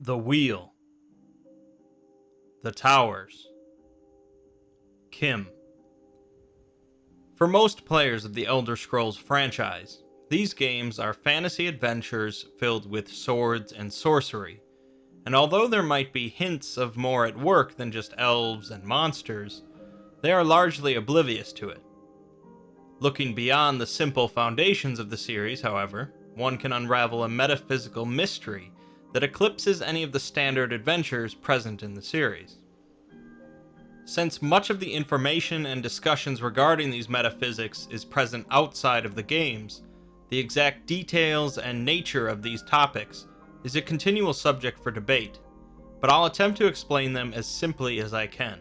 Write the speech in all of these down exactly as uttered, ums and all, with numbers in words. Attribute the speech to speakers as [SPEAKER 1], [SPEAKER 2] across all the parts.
[SPEAKER 1] The Wheel, The Towers, Kim. For most players of the Elder Scrolls franchise, these games are fantasy adventures filled with swords and sorcery, and although there might be hints of more at work than just elves and monsters, they are largely oblivious to it. Looking beyond the simple foundations of the series, however, one can unravel a metaphysical mystery that eclipses any of the standard adventures present in the series. Since much of the information and discussions regarding these metaphysics is present outside of the games, the exact details and nature of these topics is a continual subject for debate, but I'll attempt to explain them as simply as I can.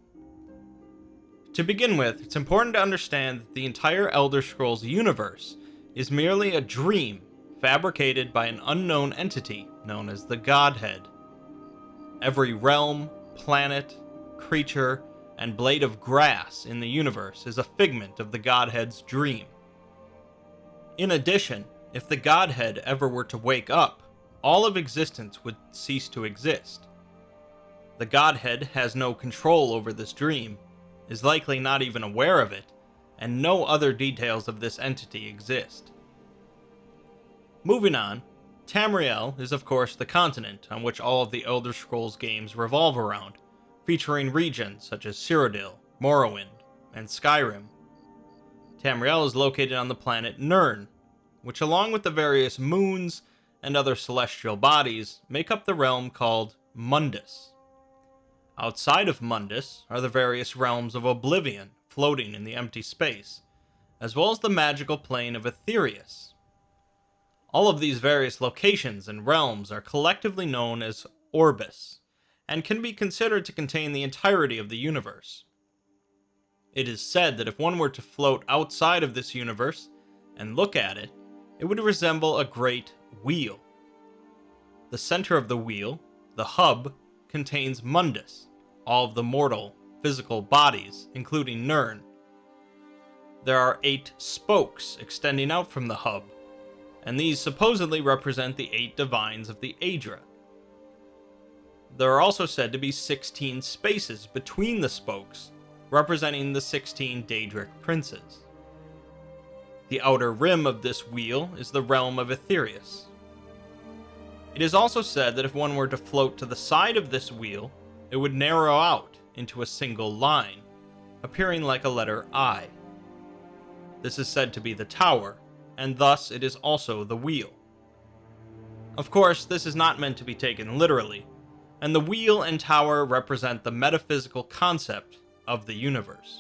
[SPEAKER 1] To begin with, it's important to understand that the entire Elder Scrolls universe is merely a dream fabricated by an unknown entity known as the Godhead. Every realm, planet, creature, and blade of grass in the universe is a figment of the Godhead's dream. In addition, if the Godhead ever were to wake up, all of existence would cease to exist. The Godhead has no control over this dream, is likely not even aware of it, and no other details of this entity exist. Moving on, Tamriel is of course the continent on which all of the Elder Scrolls games revolve around, featuring regions such as Cyrodiil, Morrowind, and Skyrim. Tamriel is located on the planet Nirn, which along with the various moons and other celestial bodies make up the realm called Mundus. Outside of Mundus are the various realms of Oblivion floating in the empty space, as well as the magical plane of Aetherius. All of these various locations and realms are collectively known as Orbis, and can be considered to contain the entirety of the universe. It is said that if one were to float outside of this universe and look at it, it would resemble a great wheel. The center of the wheel, the hub, contains Mundus, all of the mortal, physical bodies, including Nirn. There are eight spokes extending out from the hub, and these supposedly represent the eight divines of the Aedra. There are also said to be sixteen spaces between the spokes, representing the sixteen Daedric princes. The outer rim of this wheel is the realm of Aetherius. It is also said that if one were to float to the side of this wheel, it would narrow out into a single line, appearing like a letter I. This is said to be the tower, and thus it is also the wheel. Of course, this is not meant to be taken literally, and the wheel and tower represent the metaphysical concept of the universe.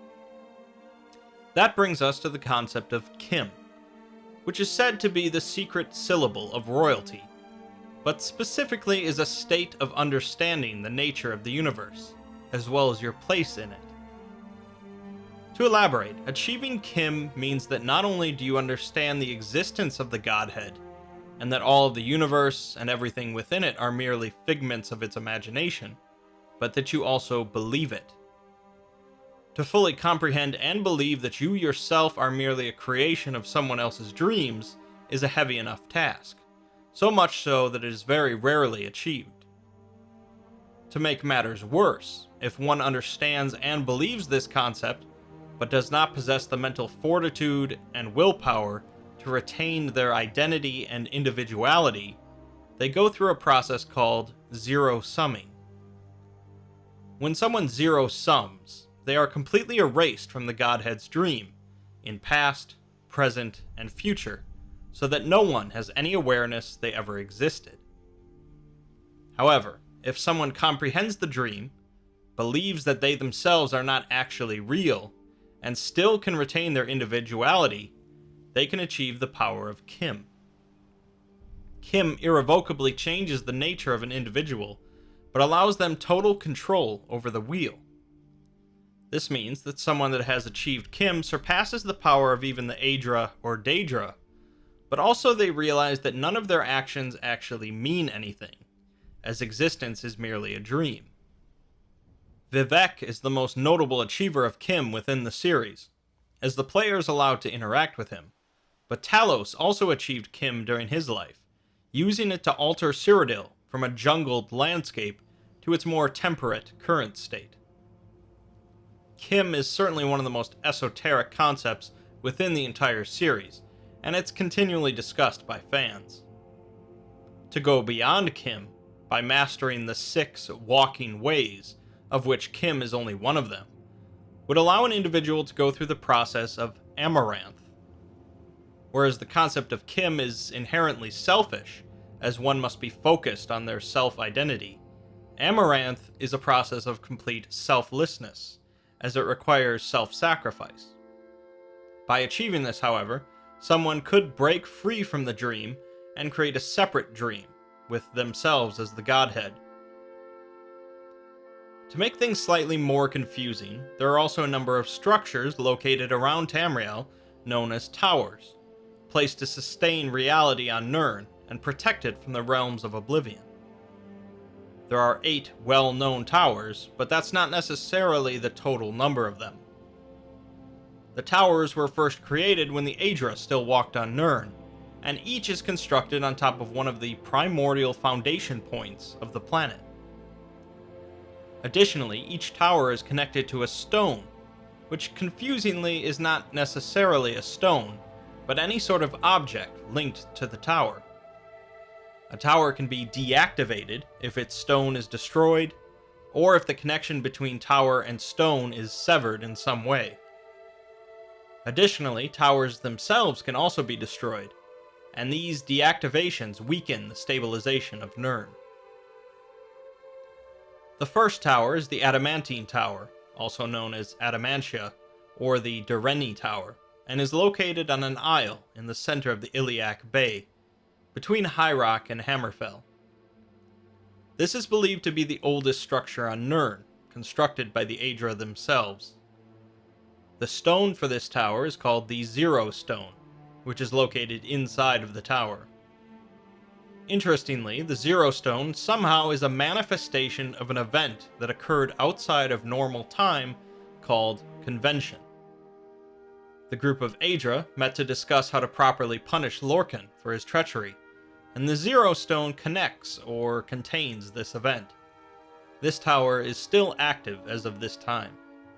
[SPEAKER 1] That brings us to the concept of Kim, which is said to be the secret syllable of royalty, but specifically is a state of understanding the nature of the universe, as well as your place in it. To elaborate, achieving Kim means that not only do you understand the existence of the Godhead, and that all of the universe and everything within it are merely figments of its imagination, but that you also believe it. To fully comprehend and believe that you yourself are merely a creation of someone else's dreams is a heavy enough task, so much so that it is very rarely achieved. To make matters worse, if one understands and believes this concept, but does not possess the mental fortitude and willpower to retain their identity and individuality, they go through a process called zero-summing. When someone zero-sums, they are completely erased from the Godhead's dream, in past, present, and future, so that no one has any awareness they ever existed. However, if someone comprehends the dream, believes that they themselves are not actually real, and still can retain their individuality, they can achieve the power of Kim. Kim irrevocably changes the nature of an individual, but allows them total control over the wheel. This means that someone that has achieved Kim surpasses the power of even the Aedra or Daedra, but also they realize that none of their actions actually mean anything, as existence is merely a dream. Vivec is the most notable achiever of Kim within the series, as the player is allowed to interact with him, but Talos also achieved Kim during his life, using it to alter Cyrodiil from a jungled landscape to its more temperate current state. Kim is certainly one of the most esoteric concepts within the entire series, and it's continually discussed by fans. To go beyond Kim, by mastering the six walking ways, of which Kim is only one of them, would allow an individual to go through the process of amaranth. Whereas the concept of Kim is inherently selfish, as one must be focused on their self-identity, amaranth is a process of complete selflessness, as it requires self-sacrifice. By achieving this, however, someone could break free from the dream and create a separate dream, with themselves as the godhead. To make things slightly more confusing, there are also a number of structures located around Tamriel known as towers, placed to sustain reality on Nirn and protect it from the realms of oblivion. There are eight well-known towers, but that's not necessarily the total number of them. The towers were first created when the Aedra still walked on Nirn, and each is constructed on top of one of the primordial foundation points of the planet. Additionally, each tower is connected to a stone, which confusingly is not necessarily a stone, but any sort of object linked to the tower. A tower can be deactivated if its stone is destroyed, or if the connection between tower and stone is severed in some way. Additionally, towers themselves can also be destroyed, and these deactivations weaken the stabilization of Nirn. The first tower is the Adamantine Tower, also known as Adamantia, or the Direni Tower, and is located on an isle in the center of the Iliac Bay, between High Rock and Hammerfell. This is believed to be the oldest structure on Nirn, constructed by the Aedra themselves. The stone for this tower is called the Zero Stone, which is located inside of the tower. Interestingly, the Zero Stone somehow is a manifestation of an event that occurred outside of normal time called Convention. The group of Aedra met to discuss how to properly punish Lorkhan for his treachery, and the Zero Stone connects or contains this event. This tower is still active as of this time.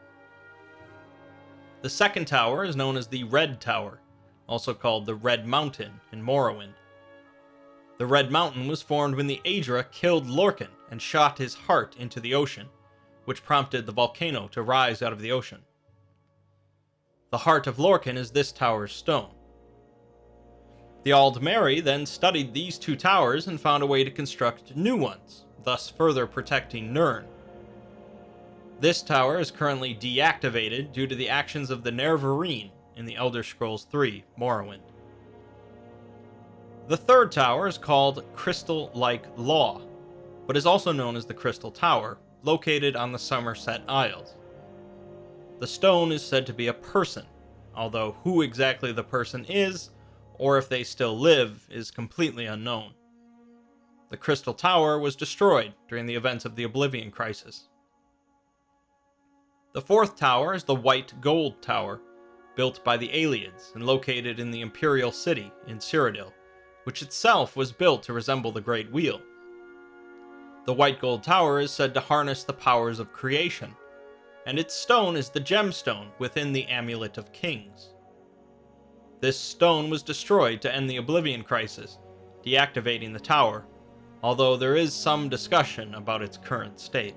[SPEAKER 1] The second tower is known as the Red Tower, also called the Red Mountain in Morrowind. The Red Mountain was formed when the Aedra killed Lorkhan and shot his heart into the ocean, which prompted the volcano to rise out of the ocean. The heart of Lorkhan is this tower's stone. The Aldmeri then studied these two towers and found a way to construct new ones, thus further protecting Nirn. This tower is currently deactivated due to the actions of the Nerevarine in the Elder Scrolls three Morrowind. The third tower is called Crystal Lake Law, but is also known as the Crystal Tower, located on the Somerset Isles. The stone is said to be a person, although who exactly the person is, or if they still live, is completely unknown. The Crystal Tower was destroyed during the events of the Oblivion Crisis. The fourth tower is the White Gold Tower, built by the Ayleids and located in the Imperial City in Cyrodiil, which itself was built to resemble the Great Wheel. The White Gold Tower is said to harness the powers of creation, and its stone is the gemstone within the Amulet of Kings. This stone was destroyed to end the Oblivion Crisis, deactivating the tower, although there is some discussion about its current state.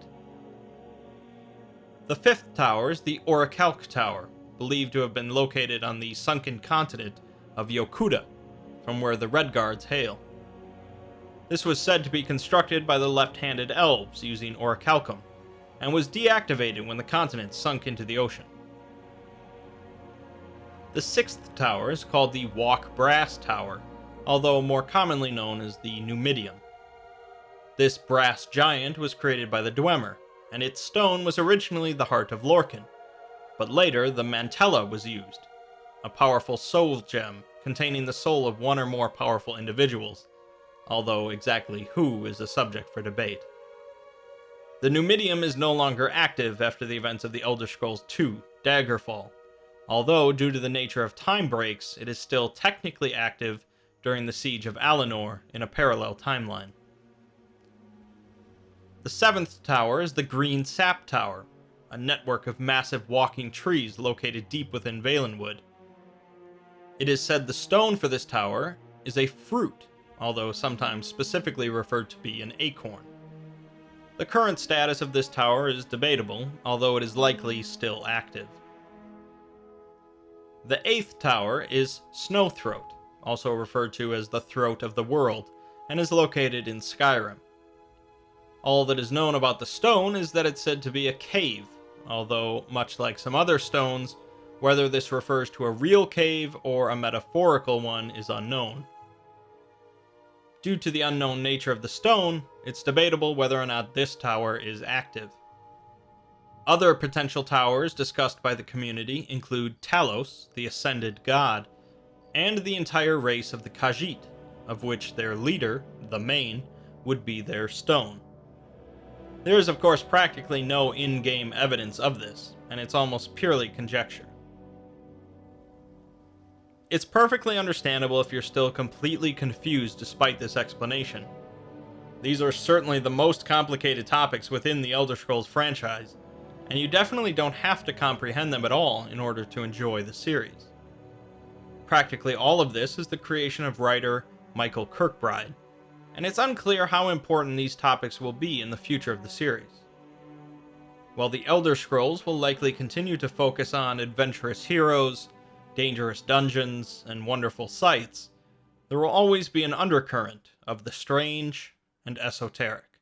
[SPEAKER 1] The fifth tower is the Orichalc Tower, believed to have been located on the sunken continent of Yokuda, from where the Redguards hail. This was said to be constructed by the left-handed elves using orichalcum, and was deactivated when the continent sunk into the ocean. The sixth tower is called the Walk Brass Tower, although more commonly known as the Numidium. This brass giant was created by the Dwemer, and its stone was originally the heart of Lorkhan, but later the Mantella was used, a powerful soul gem containing the soul of one or more powerful individuals, although exactly who is a subject for debate. The Numidium is no longer active after the events of the Elder Scrolls two, Daggerfall, although due to the nature of time breaks, it is still technically active during the Siege of Alinor in a parallel timeline. The seventh tower is the Green Sap Tower, a network of massive walking trees located deep within Valenwood. It is said the stone for this tower is a fruit, although sometimes specifically referred to be an acorn. The current status of this tower is debatable, although it is likely still active. The eighth tower is Snowthroat, also referred to as the Throat of the World, and is located in Skyrim. All that is known about the stone is that it's said to be a cave, although, much like some other stones, whether this refers to a real cave or a metaphorical one is unknown. Due to the unknown nature of the stone, it's debatable whether or not this tower is active. Other potential towers discussed by the community include Talos, the Ascended God, and the entire race of the Khajiit, of which their leader, the Main, would be their stone. There is of course practically no in-game evidence of this, and it's almost purely conjecture. It's perfectly understandable if you're still completely confused despite this explanation. These are certainly the most complicated topics within the Elder Scrolls franchise, and you definitely don't have to comprehend them at all in order to enjoy the series. Practically all of this is the creation of writer Michael Kirkbride, and it's unclear how important these topics will be in the future of the series. While the Elder Scrolls will likely continue to focus on adventurous heroes, dangerous dungeons, and wonderful sights, there will always be an undercurrent of the strange and esoteric.